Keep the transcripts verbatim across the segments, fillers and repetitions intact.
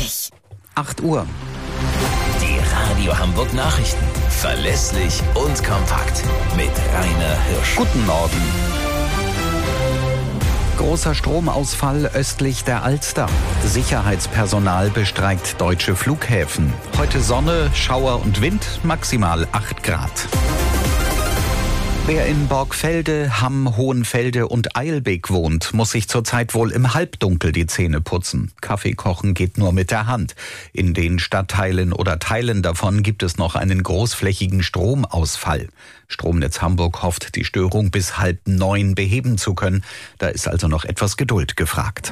fertig. acht Uhr. Die Radio Hamburg Nachrichten. Verlässlich und kompakt. Mit Rainer Hirsch. Guten Morgen. Großer Stromausfall östlich der Alster. Sicherheitspersonal bestreikt deutsche Flughäfen. Heute Sonne, Schauer und Wind, maximal acht Grad. Wer in Borgfelde, Hamm, Hohenfelde und Eilbek wohnt, muss sich zurzeit wohl im Halbdunkel die Zähne putzen. Kaffee kochen geht nur mit der Hand. In den Stadtteilen oder Teilen davon gibt es noch einen großflächigen Stromausfall. Stromnetz Hamburg hofft, die Störung bis halb neun beheben zu können. Da ist also noch etwas Geduld gefragt.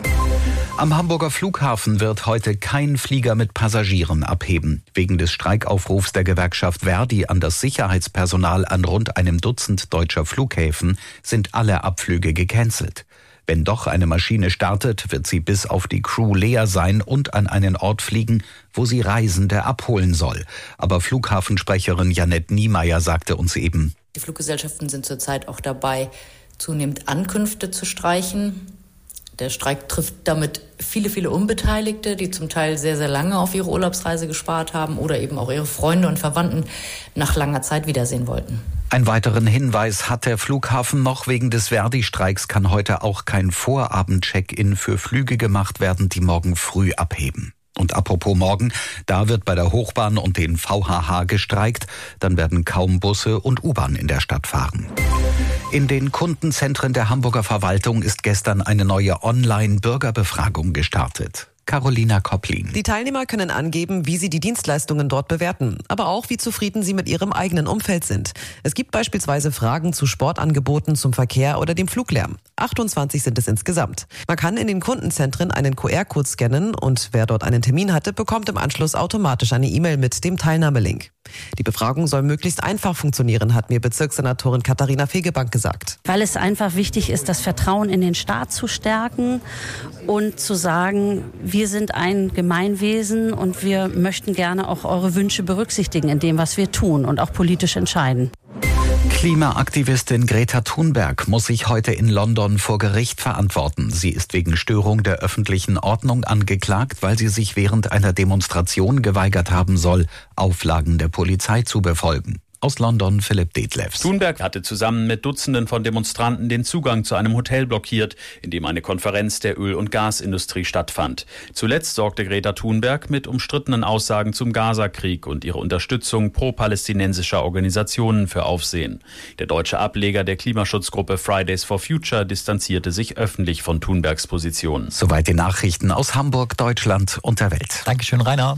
Am Hamburger Flughafen wird heute kein Flieger mit Passagieren abheben. Wegen des Streikaufrufs der Gewerkschaft Verdi an das Sicherheitspersonal an rund einem Dutzend deutscher Flughäfen sind alle Abflüge gecancelt. Wenn doch eine Maschine startet, wird sie bis auf die Crew leer sein und an einen Ort fliegen, wo sie Reisende abholen soll. Aber Flughafensprecherin Janette Niemeyer sagte uns eben: Die Fluggesellschaften sind zurzeit auch dabei, zunehmend Ankünfte zu streichen. Der Streik trifft damit viele, viele Unbeteiligte, die zum Teil sehr, sehr lange auf ihre Urlaubsreise gespart haben oder eben auch ihre Freunde und Verwandten nach langer Zeit wiedersehen wollten. Einen weiteren Hinweis hat der Flughafen noch. Wegen des Verdi-Streiks kann heute auch kein Vorabend-Check-in für Flüge gemacht werden, die morgen früh abheben. Und apropos morgen, da wird bei der Hochbahn und den V H H gestreikt. Dann werden kaum Busse und U-Bahn in der Stadt fahren. In den Kundenzentren der Hamburger Verwaltung ist gestern eine neue Online-Bürgerbefragung gestartet. Carolina Kopplin. Die Teilnehmer können angeben, wie sie die Dienstleistungen dort bewerten, aber auch, wie zufrieden sie mit ihrem eigenen Umfeld sind. Es gibt beispielsweise Fragen zu Sportangeboten, zum Verkehr oder dem Fluglärm. achtundzwanzig sind es insgesamt. Man kann in den Kundenzentren einen Q R-Code scannen und wer dort einen Termin hatte, bekommt im Anschluss automatisch eine E-Mail mit dem Teilnahmelink. Die Befragung soll möglichst einfach funktionieren, hat mir Bezirkssenatorin Katharina Fegebank gesagt. Weil es einfach wichtig ist, das Vertrauen in den Staat zu stärken und zu sagen, wir sind ein Gemeinwesen und wir möchten gerne auch eure Wünsche berücksichtigen in dem, was wir tun und auch politisch entscheiden. Klimaaktivistin Greta Thunberg muss sich heute in London vor Gericht verantworten. Sie ist wegen Störung der öffentlichen Ordnung angeklagt, weil sie sich während einer Demonstration geweigert haben soll, Auflagen der Polizei zu befolgen. Aus London Philipp Detlefs. Thunberg hatte zusammen mit Dutzenden von Demonstranten den Zugang zu einem Hotel blockiert, in dem eine Konferenz der Öl- und Gasindustrie stattfand. Zuletzt sorgte Greta Thunberg mit umstrittenen Aussagen zum Gaza-Krieg und ihre Unterstützung pro-palästinensischer Organisationen für Aufsehen. Der deutsche Ableger der Klimaschutzgruppe Fridays for Future distanzierte sich öffentlich von Thunbergs Position. Soweit die Nachrichten aus Hamburg, Deutschland und der Welt. Dankeschön, Rainer.